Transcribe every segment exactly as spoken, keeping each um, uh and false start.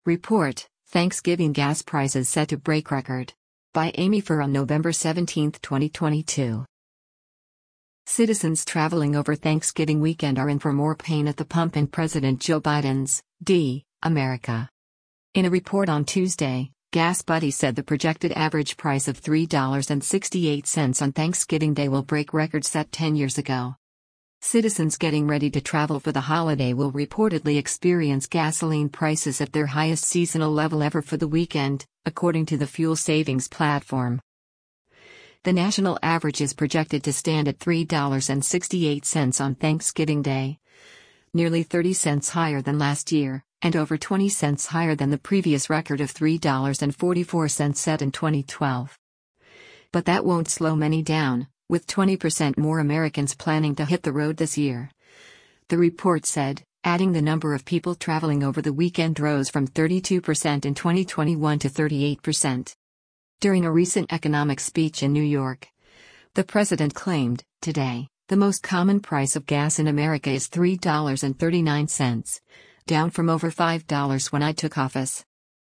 Report, Thanksgiving gas prices set to break record. By Amy Furr on November seventeenth, twenty twenty-two. Citizens traveling over Thanksgiving weekend are in for more pain at the pump in President Joe Biden's D. America. In a report on Tuesday, Gas Buddy said the projected average price of three dollars and sixty-eight cents on Thanksgiving Day will break records set ten years ago. Citizens getting ready to travel for the holiday will reportedly experience gasoline prices at their highest seasonal level ever for the weekend, according to the fuel savings platform. The national average is projected to stand at three dollars and sixty-eight cents on Thanksgiving Day, nearly thirty cents higher than last year, and over twenty cents higher than the previous record of three dollars and forty-four cents set in twenty twelve. But that won't slow many down, with twenty percent more Americans planning to hit the road this year. The report said, adding the number of people traveling over the weekend rose from thirty-two percent in twenty twenty-one to thirty-eight percent. During a recent economic speech in New York, the president claimed, today, the most common price of gas in America is three dollars and thirty-nine cents, down from over five dollars when I took office.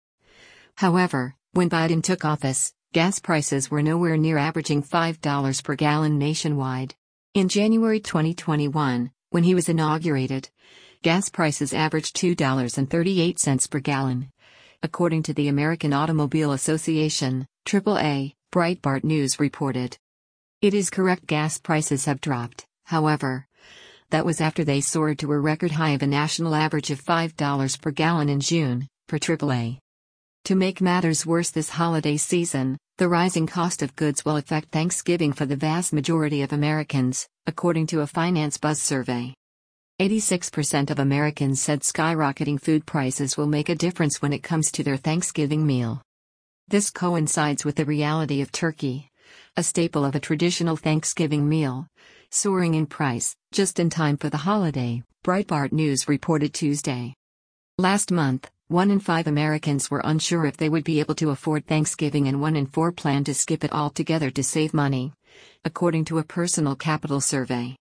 However, when Biden took office, gas prices were nowhere near averaging five dollars per gallon nationwide. In January twenty twenty-one, when he was inaugurated, gas prices averaged two dollars and thirty-eight cents per gallon. According to the American Automobile Association, triple A, Breitbart News reported. It is correct gas prices have dropped, however. That was after they soared to a record high of a national average of five dollars per gallon in June, per triple A. To make matters worse this holiday season, the rising cost of goods will affect Thanksgiving for the vast majority of Americans, according to a Finance Buzz survey. eighty-six percent of Americans said skyrocketing food prices will make a difference when it comes to their Thanksgiving meal. This coincides with the reality of turkey, a staple of a traditional Thanksgiving meal, soaring in price, just in time for the holiday, Breitbart News reported Tuesday. Last month, one in five Americans were unsure if they would be able to afford Thanksgiving and one in four planned to skip it altogether to save money, according to a Personal Capital survey.